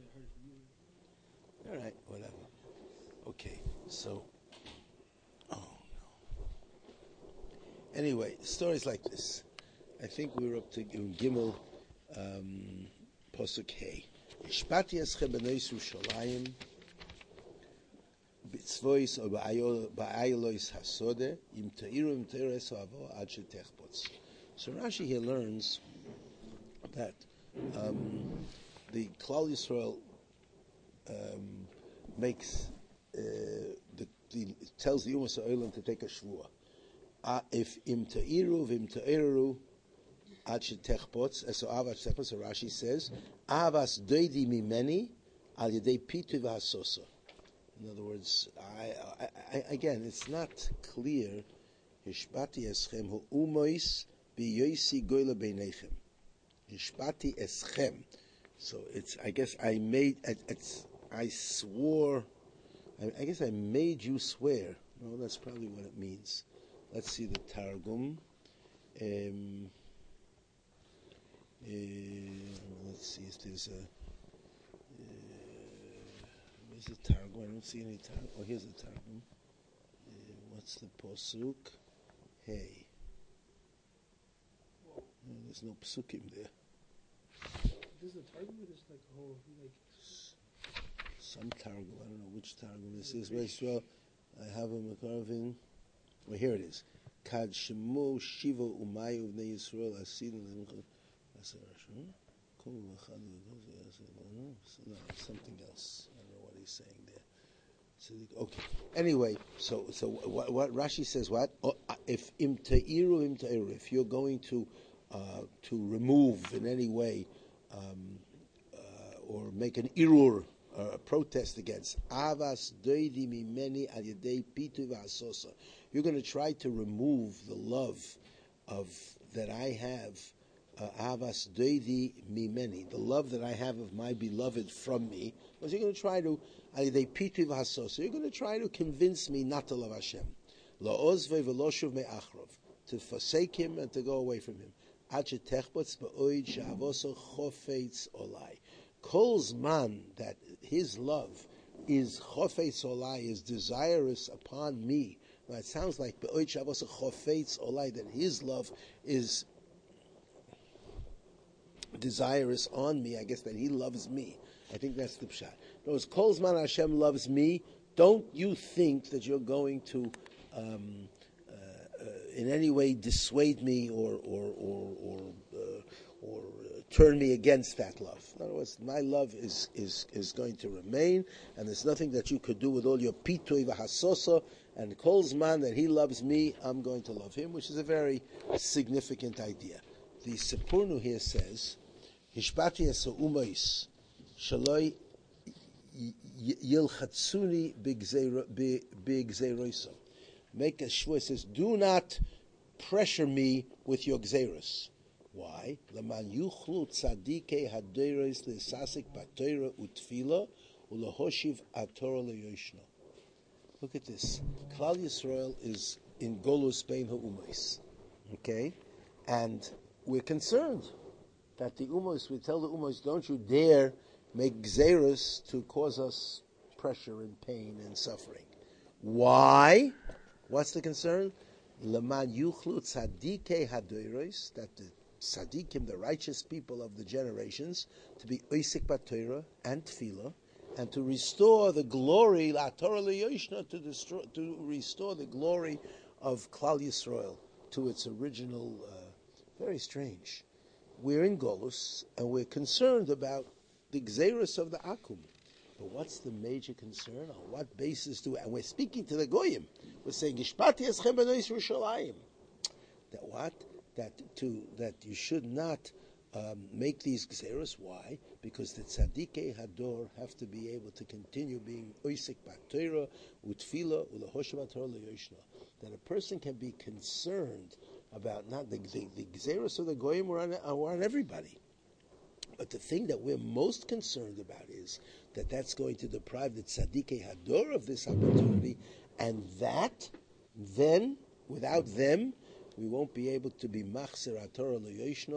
All right, whatever. Okay, so, oh no. Anyway, stories like this. I think we were up to Gimel, Posuk Hey. Ishpati eschem b'nei Yerushalayim b'tzvois or ba'ayelois hasode im ta'iru avo ad shetechpots. So Rashi here learns that the Klal Yisrael makes tells the Umas Ha'olam to take a shvua. If im ta'iru v'im ta'iru ad shetechpots, so avas shetechpots, so Rashi says, avas doidi mimeni al yedei pitu v'hasosa. In other words, I again, it's not clear. Hishpati eschem hu'umois biyosi goyla beinechem. Hishpati eschem. So it's, I guess I made, I swore, I guess I made you swear. No, that's probably what it means. Let's see the Targum. Let's see if there's a, where's the Targum? I don't see any Targum. Oh, here's the Targum. What's the Posuk? Hey. There's no Psukim there. There's a Targum or there's like a whole, like... Some Targum, I don't know which Targum this is. Well, I have a Makarvin. Well, here it is. Kad Shemo Shiva Umayu Bnei Yisrael Asin no, something else. I don't know what he's saying there. So, okay. Anyway, so what Rashi says? What if im ta'iru, if you're going to remove in any way or make an irur, a protest against avas doidi mimeni al yedei pitu v'asosa, you're going to try to remove the love of that I have. Avas doidi mimeni, the love that I have of my beloved from me. Because you're going to try to al yedei pitu v'asosa. You're going to try to convince me not to love Hashem. La'ozve v'loshuv me'achrov, to forsake Him and to go away from Him. Ad shetechbotz ba'oid she'avoso chofetz olai. Kol's man, that his love is chofetz olai, is desirous upon me. Now it sounds like be'oid she'avoso chofetz olai, that his love is desirous on me. I guess that he loves me. I think that's the pshat. No, as Kol's man Hashem loves me, don't you think that you're going to in any way dissuade me or turn me against that love. In other words, my love is going to remain, and there's nothing that you could do with all your pitui v'hasosa, and Kol's man that he loves me, I'm going to love him, which is a very significant idea. The Sepurnu here says, Hishpati eso umais, shaloi yilchatsuni b'gzeiroiso. Make a shvua. It says, do not pressure me with your gzeiros. Why? Laman yuchlu tzadike haderes le'sasik b'torah utfila u'lehoshiv atorah le'yoshno. Look at this. Klal Yisrael is in Golus Bein ha'umos. Okay? And we're concerned that the umos, we tell the umos, don't you dare make gzeiros to cause us pressure and pain and suffering. Why? What's the concern? Laman yuchlu tzadike hadoros, that the tzadikim, the righteous people of the generations, to be oisik b'Torah and tefillah, and to restore the glory, la Torah le'yoshna, to restore the glory of Klal Yisrael to its original. Very strange. We're in Golus, and we're concerned about the gzeiros of the Akum. But what's the major concern? On what basis do we? And we're speaking to the Goyim. We're saying, Gishpati eschem b'nei Yerushalayim. That what? That you should not make these gzeiros. Why? Because the tzadikei hador have to be able to continue being oisik b'Torah, utfila, ulehoshev atorah le'yoshna. That a person can be concerned about not the gzeiros of the Goyim are on everybody. But the thing that we're most concerned about is that that's going to deprive the tzadikei hador of this opportunity, and that then, without them, we won't be able to be machzer atorah le'yoshna,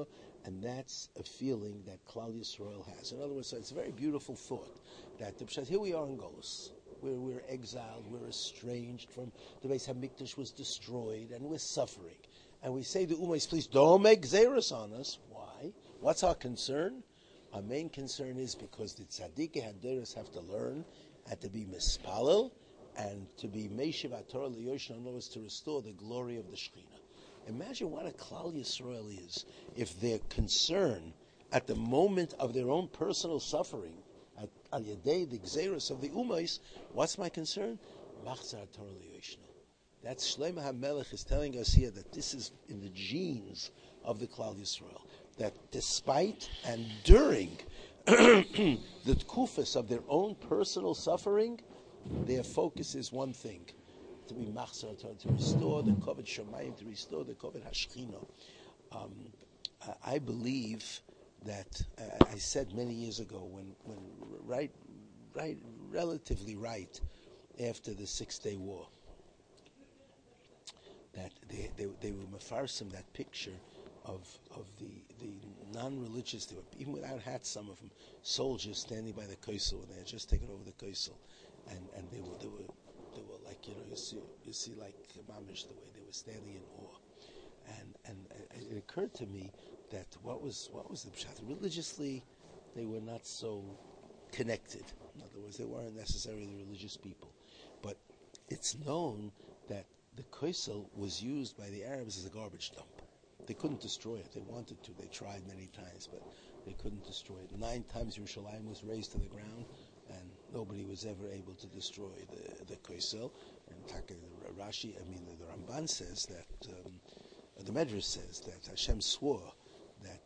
And that's a feeling that Klal Yisrael has. In other words, so it's a very beautiful thought that here we are in Golus. We're exiled, we're estranged from the Beis HaMikdash was destroyed, and we're suffering. And we say to Umayis, please don't make Xeris on us. Why? What's our concern? Our main concern is because the Tzadikei HaDoros have to learn and to be mispalel and to be Meishiv HaTorah L'Yoshna, in other words, to restore the glory of the Shekhinah. Imagine what a Klal Yisrael is if their concern at the moment of their own personal suffering, at Al Yadei, the Gzeros of the Umayis, what's my concern? Machzar Torah L'Yoshna. That's Shlomo HaMelech is telling us here that this is in the genes of the Klal Yisrael, that despite and during the tkufas of their own personal suffering, their focus is one thing, to be machzor, to restore the koved shamayim, to restore the koved hashchina. I believe that I said many years ago, when relatively right after the 6-Day War, that they were mefarsim that picture of the non-religious, they were, even without hats, some of them, soldiers standing by the Kosel, and they had just taken over the Kosel, and they were like, you see like mamish, the way they were standing in awe, and it occurred to me that what was the pshat? Religiously, they were not so connected. In other words, they weren't necessarily religious people, but it's known that the Kosel was used by the Arabs as a garbage dump. They couldn't destroy it. They wanted to. They tried many times, but they couldn't destroy it. 9 times Yerushalayim was razed to the ground, and nobody was ever able to destroy the Kosel. And Rashi, the Ramban says that, the Medrash says that Hashem swore that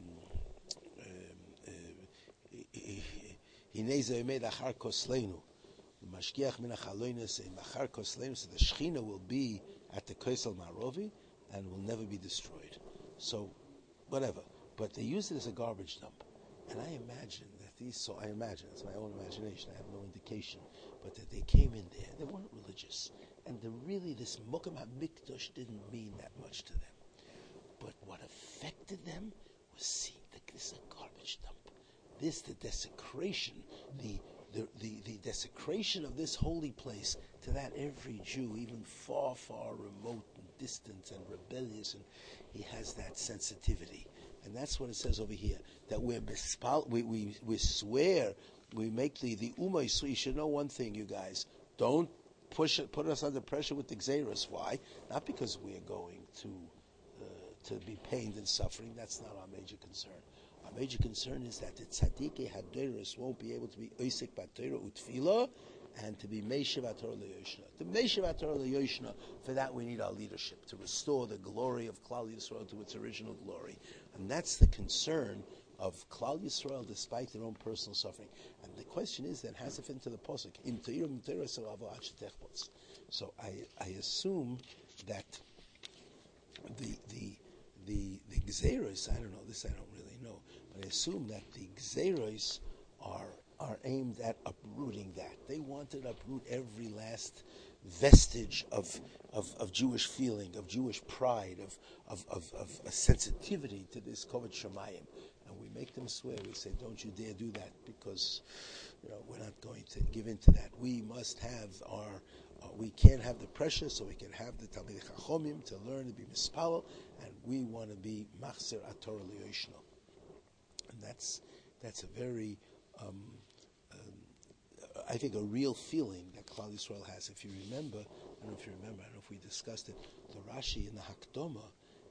Hinei made achar koslenu, the Mashgiach min achaloinus achar koslenu, so the Shechina will be at the Kosel Marovi and will never be destroyed. So, whatever. But they used it as a garbage dump. And I imagine that it's my own imagination, I have no indication, but that they came in there, they weren't religious. And this Mokum HaMikdash didn't mean that much to them. But what affected them was seeing that this is a garbage dump. The desecration, the desecration of this holy place, to that every Jew, even far, far remote and distant and rebellious, and he has that sensitivity. And that's what it says over here, that we swear, we make the Umayis. You should know one thing, you guys, don't put us under pressure with the Xeris. Why? Not because we are going to be pained and suffering. That's not our major concern. Our major concern is that the Tzadikei HaDoros won't be able to be Oisek B'Torah Utfila and to be Meishiv HaTorah L'Yoshna. To Meishiv HaTorah L'Yoshna, for that we need our leadership, to restore the glory of Klal Yisrael to its original glory. And that's the concern of Klal Yisrael despite their own personal suffering. And the question is then, has it fit into the Pasuk? So I assume that the Gzeros, I don't know, this I don't really know, but I assume that the Gzeros are aimed at uprooting that. They wanted to uproot every last vestige of Jewish feeling, of Jewish pride, of a sensitivity to this Kovod Shamayim. And we make them swear, we say, don't you dare do that, because we're not going to give in to that. We must have we can't have the pressure, so we can have the Talmidei Chachomim to learn to be mispalel, and we want to be machzer atorah liyoshna. And that's a very, I think, a real feeling that Klal Yisrael has. If you remember, I don't know if we discussed it, the Rashi in the Hakdoma,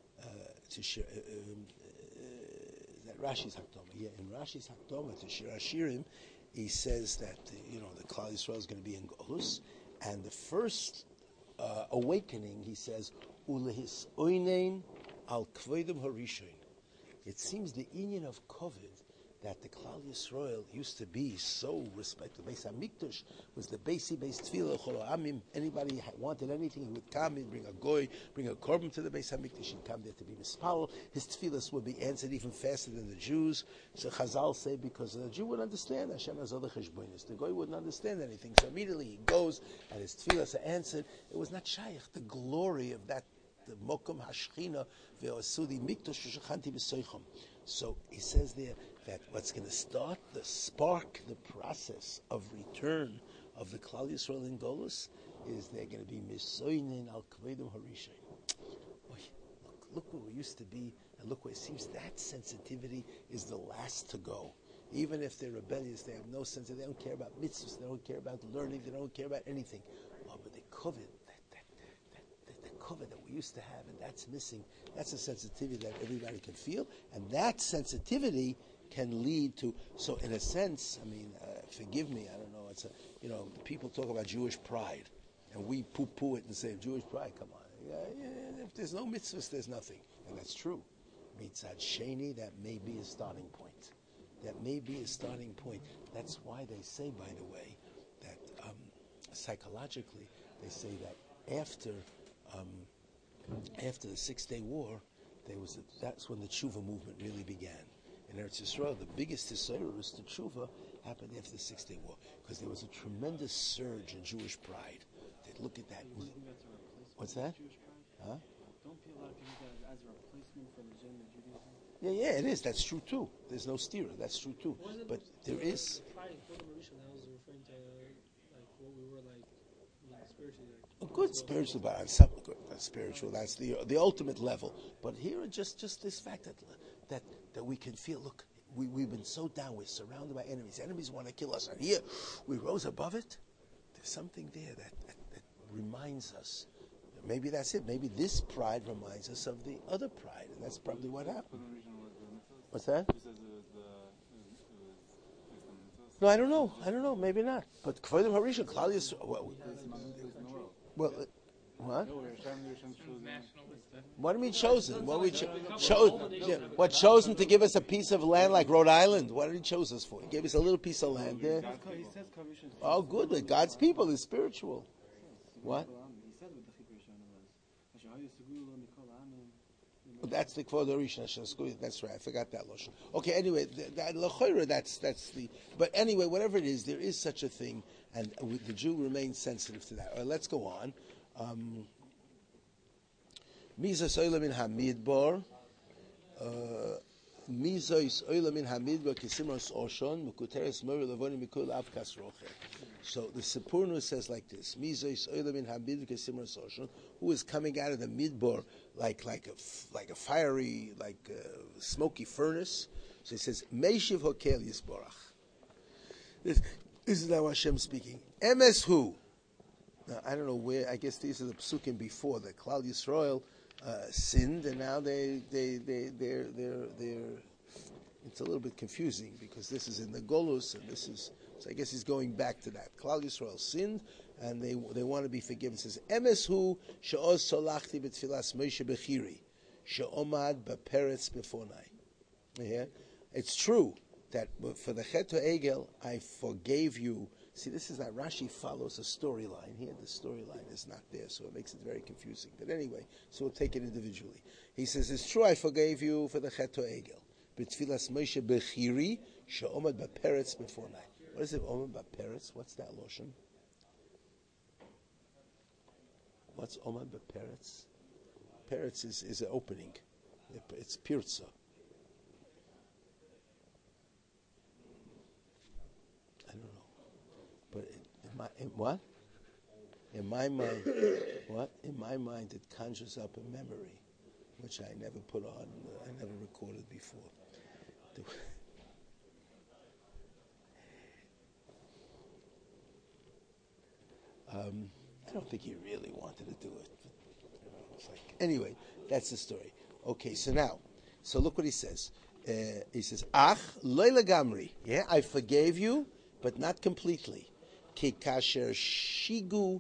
that Rashi's Hakdoma, in Rashi's Hakdoma to Shir Hashirim, he says that the Klal Yisrael is going to be in Golus, and the first awakening, he says, Ulehis oinein al kvodim harishoin. It seems the inyan of Kovid, that the Klal Yisrael used to be so respected. Beis HaMikdash was the based tefillah chol ha'amim. Anybody wanted anything, he would come and bring a goy, bring a korban to the Beis HaMikdash. He'd come there to be mispalel. His tefillahs would be answered even faster than the Jews. So Chazal say, because the Jew would understand, Hashem has other cheshbonis. The goy wouldn't understand anything. So immediately he goes and his tefillahs are answered. It was not shaykh, the glory of that, the mokum hashchina ve'osudi mikdash shechanti b'soicham. So he says there that what's going to start the spark, the process of return of the Klal Yisrael in Golus is they're going to be misoinin al kvedum harishay. Look where we used to be, and look where it seems that sensitivity is the last to go. Even if they're rebellious, they have no sense. They don't care about mitzvahs. They don't care about learning. They don't care about anything. Oh, but the covet, the covet that we used to have, and that's missing. That's a sensitivity that everybody can feel, and that sensitivity can lead to. So, in a sense, I mean, forgive me. I don't know. It's people talk about Jewish pride, and we poo-poo it and say Jewish pride. Come on. If there's no mitzvahs, there's nothing. And that's true. Mitzad Sheni, that may be a starting point. That may be a starting point. That's why they say, by the way, that psychologically, they say that after the 6 Day War, that's when the Tshuva movement really began. In Eretz Yisrael, the biggest Yisraelis to Tshuva happened after the 6 Day War, because there was a tremendous surge in Jewish pride. They'd look at that. What's that? Huh? Don't feel a lot of people that as a replacement for legitimate Judaism. Yeah, it is. That's true too. There's no stira. That's true too. But there is. Pride in Kol Marisha, that was referring to like what we were like spiritually. Like, Good spiritual, but on some good spiritual. That's the ultimate level. But here, just this fact that we can feel. Look, we've been so down. We're surrounded by enemies. Enemies want to kill us, and here we rose above it. There's something there that reminds us. Maybe that's it. Maybe this pride reminds us of the other pride, and that's probably what happened. What's that? No, I don't know. Maybe not. But Kvodim Harishon, Klal Yisrael. Well, what? What do you mean chosen? What we what chosen to give us a piece of land like Rhode Island? What did he chose us for? He gave us a little piece of land there. Oh, good. That God's people is spiritual. What? That's the Kvod Rishon. That's right. I forgot that lotion. Okay. Anyway, that's the. But anyway, whatever it is, there is such a thing, and the Jew remains sensitive to that. All right, let's go on. Mizos oila min hamidbar. Mizos oila min hamidbar kisimros oshon mukuteres mori levoni mikul av kasroche. So the Sipurnu says like this: Mizos oila min hamidbar kisimros oshon, who is coming out of the midbar like a fiery, smoky furnace. So he says, Meishiv Hokel Yisborach. This is now Hashem speaking. Emes who? Now I don't know where. I guess these are the psukim before that Klal Yisrael sinned, and now they're. It's a little bit confusing because this is in the Golus, and this is. So I guess he's going back to that. Klal Yisrael sinned, and they want to be forgiven. It says, Emes hu she'oz solachti b'tfilas Moshe bechiri she'omad b'peretz b'fonai. Yeah, it's true that for the Chet HaEgel, I forgave you. See, this is that Rashi follows a storyline. Here, the storyline is not there, so it makes it very confusing. But anyway, so we'll take it individually. He says, it's true, I forgave you for the Chet HaEgel. B'tfilas Moshe bechiri she'omad b'peretz b'fonai. What is it, Omad b'peretz? What's that lotion? What's Omad b'peretz? Peretz is an opening. It's pirza. I don't know. But in my mind, it conjures up a memory, which I never put on, I never recorded before. I don't think he really wanted to do it. Anyway, that's the story. Okay, so look what he says. He says, Ach, loy legamri. Yeah, I forgave you, but not completely. Ki kasher shinu.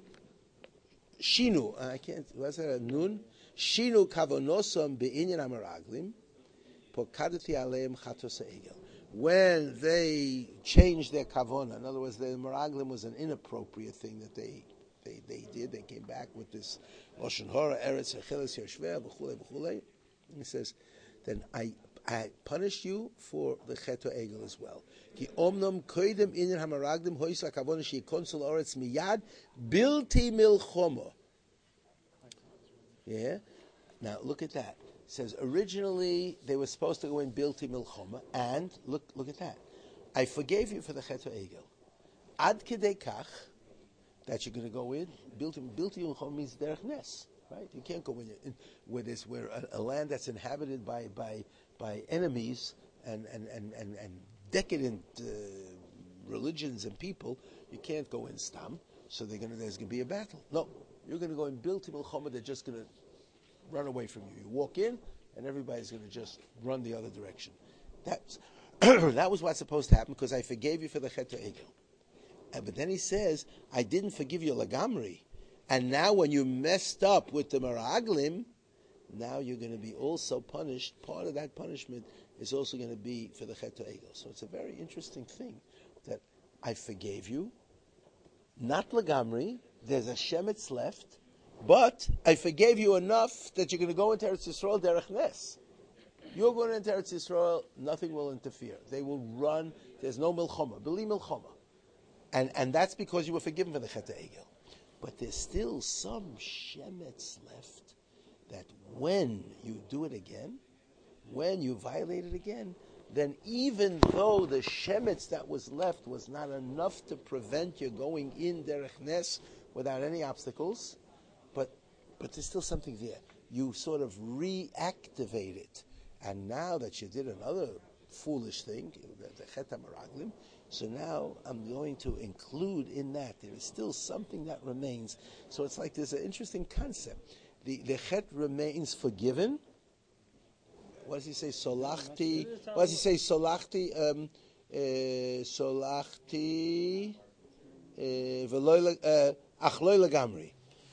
I can't, what's that, a nun? Shinu kavonosom be'inyan amaraglim. Pokadati aleim chatos ha'egel. When they changed their kavona, in other words, the meraglim was an inappropriate thing that they did. They came back with this lashon hara, eretz acheles yoshveh, b'chulei b'chulei. He says, then I punish you for the Chet HaEgel as well. Ki omnom koidem inyan hameraglim hoisa kavona sheikonsol oretz miyad bilti milchomo. Yeah. Now look at that. says originally they were supposed to go in Bilti Milchoma, and look at that. I forgave you for the Chet Egel. Ad Kedei Kach, that you're going to go in. Bilti Milchoma means Derech Nes, right? You can't go in where a land that's inhabited by enemies and decadent religions and people. You can't go in Stam. So there's going to be a battle. No, you're going to go in Bilti Milchoma. They're just going to run away from you. You walk in, and everybody's going to just run the other direction. That was what's supposed to happen because I forgave you for the Chet Egel. But then he says, I didn't forgive you Lagamri. And now when you messed up with the Meraglim, now you're going to be also punished. Part of that punishment is also going to be for the Chet Egel. So it's a very interesting thing that I forgave you. Not Lagamri, there's a Shemitz left, but I forgave you enough that you're going to go into Eretz Yisrael Derech Nes. You're going into Eretz Yisrael, nothing will interfere. They will run, there's no Milchoma, Bili Milchoma. And that's because you were forgiven for the Chet Egel. But there's still some Shemitz left that when you do it again, when you violate it again, then even though the shemitz that was left was not enough to prevent you going in Derech Nes without any obstacles, but there's still something there. You sort of reactivate it. And now that you did another foolish thing, the Chet HaMeraglim, so now I'm going to include in that, there is still something that remains. So it's like there's an interesting concept. The Chet remains forgiven. What does he say? Solachti. What does he say? Solachti. Solachti. Achloi lagamri.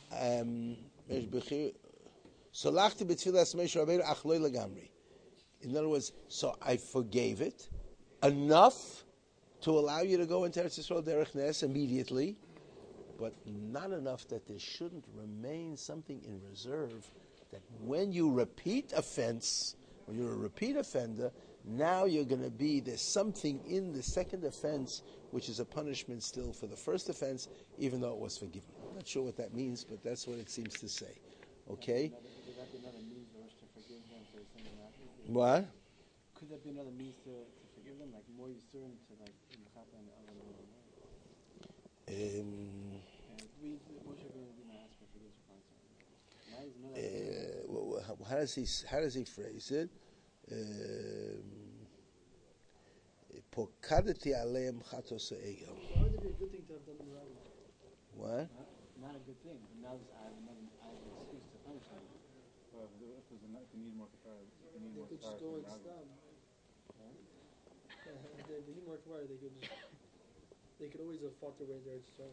Solachti b'tfilas Moshe Rabbeinu achloi lagamri. In other words, so I forgave it enough to allow you to go into Eretz Yisrael Derech Nes immediately, but not enough that there shouldn't remain something in reserve that when you repeat offense. When you're a repeat offender, now you're going to there's something in the second offense which is a punishment still for the first offense, even though it was forgiven. I'm not sure what that means, but that's what it seems to say. Okay? Could that be another means for us to forgive them for something happening? What? Could that be another means to forgive them? Like more Yisurim to like in the Chata and the other way? Moshe Rabbeinu didn't ask for forgiveness for how does he phrase it? Pokadati aleim chatos egel. Why would it be a good thing to have done the Meraglim? What? Not a good thing. But now I have an excuse to punish them. Well, if you need more kafara, They could just go and stop. If they need more kafara, they could always have fought their way there to start.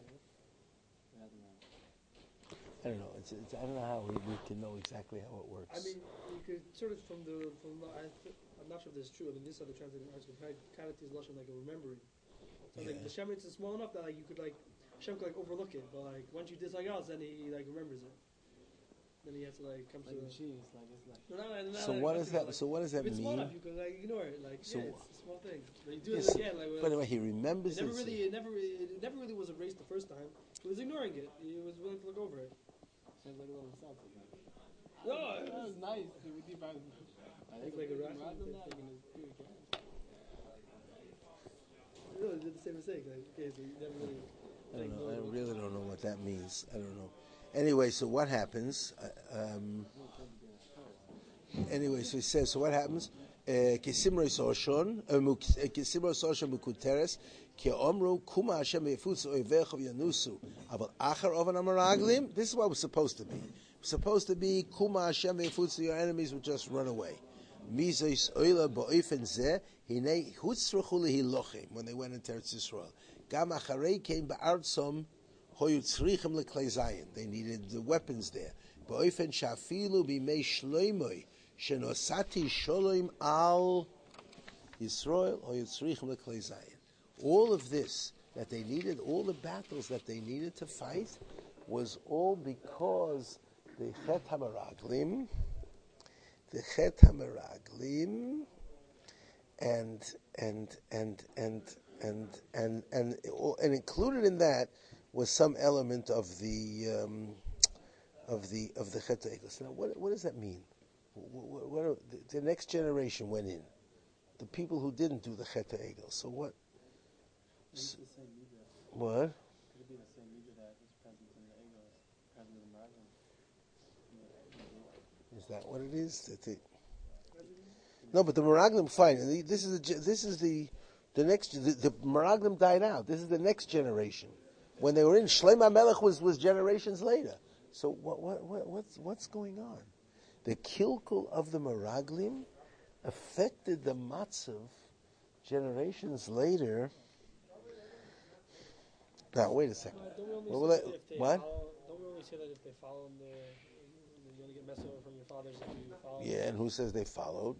I don't know. I don't know how we can know exactly how it works. I mean, you could sort of I'm not sure if this is true. I mean, this other translated article, Kadati is lashon like a remembering. So like the shemitz is small enough that like you could like Hashem could like overlook it, but like once you did something else, then he like remembers it. Then he has to like come to the cheese. Like it's like. So what does that? So what does that mean? If it's small enough, you could like ignore it. Like so, it's a small thing. But you do it again. Like. By the way, he remembers it. It never really was erased the first time. He was ignoring it. He was willing to look over it. Sounds like a little insulting. No, that was nice. I think like a rational thing. Really did the same mistake. Like, okay, so you never really. I don't know. I really don't know what that means. I don't know. Anyway, so what happens? Anyway, so he says. So what happens? Kisimro soshon, kisimro soshon mukuteres. This is what was supposed to be. Supposed to be Kuma Hashem ve'efutzu, your enemies would just run away. When they went into Eretz Yisrael. They needed the weapons there. All of this that they needed, all the battles that they needed to fight, was all because the Chet HaMeraglim, and included in that was some element of the Chet HaEgel. Now, what does that mean? The next generation went in. The people who didn't do the Chet Egel. So what? It's the same media. What? Could it be the same media that is present in the Egel is present in the Meraglim? Is that what it is? No, but the Meraglim, fine. This is the next. The Meraglim died out. This is the next generation. When they were in, Shlomo Melech was generations later. So what's going on? The kilkul of the Meraglim affected the Matzav generations later. Now wait a second. Don't we What? only say that if they follow in you only get messed over from your fathers if you follow. Yeah, and who says they followed?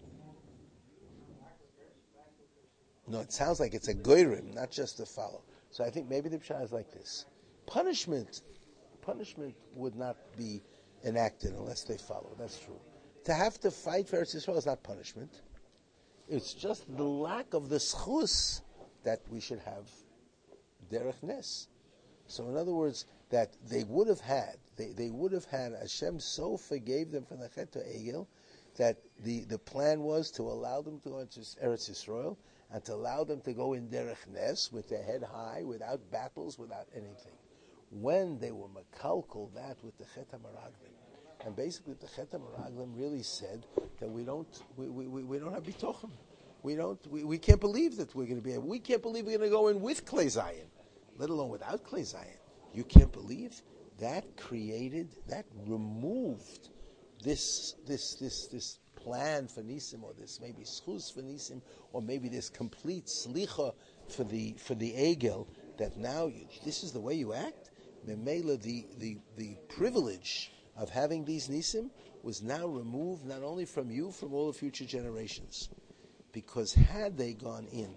No, it sounds like it's a goyrim, not just to follow. So I think maybe the pshat is like this: punishment would not be enacted unless they follow. That's true. To have to fight for Eretz Yisrael is not punishment. It's just the lack of the schus that we should have derech nes. So in other words, that they would have had, Hashem so forgave them from the Chet Egel that the plan was to allow them to go into Eretz Yisrael and to allow them to go in derech nes with their head high, without battles, without anything. When they were makalkal that with the Chet HaMeraglim, and basically the Chet HaMeraglim really said that we don't have bitochen. We can't believe that we're going to be able. We can't believe we're going to go in with Klei Zayin, let alone without Klei Zayin. You can't believe that removed this plan for Nisim, or this maybe schus for Nisim, or maybe this complete slicha for the Egel, that now this is the way you act. Memela, the privilege of having these Nisim was now removed not only from you, from all the future generations. Because had they gone in,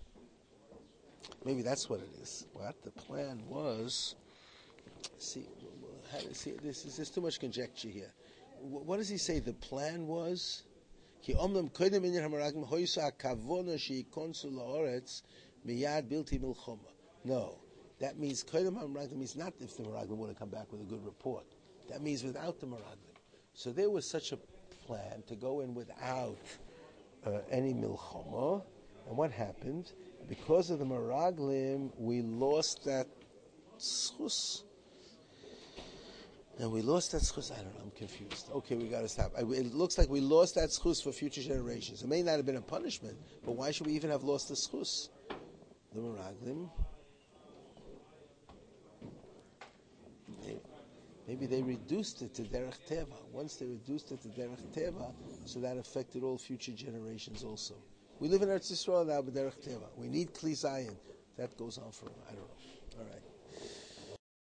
maybe that's what it is. What the plan was, there's too much conjecture here. What does he say? The plan was, no, that means means not if the Meraglim would have come back with a good report. That means without the Meraglim. So there was such a plan to go in without any milchama, and what happened? Because of the Meraglim, we lost that schus. And we lost that schus. I don't know. I'm confused. Okay, we got to stop. It looks like we lost that schus for future generations. It may not have been a punishment, but why should we even have lost the schus? The Meraglim. Maybe they reduced it to derech teva. Once they reduced it to derech teva, so that affected all future generations also. We live in Eretz Yisrael now, but derech teva. We need Kli Zayin. That goes on forever. I don't know. All right.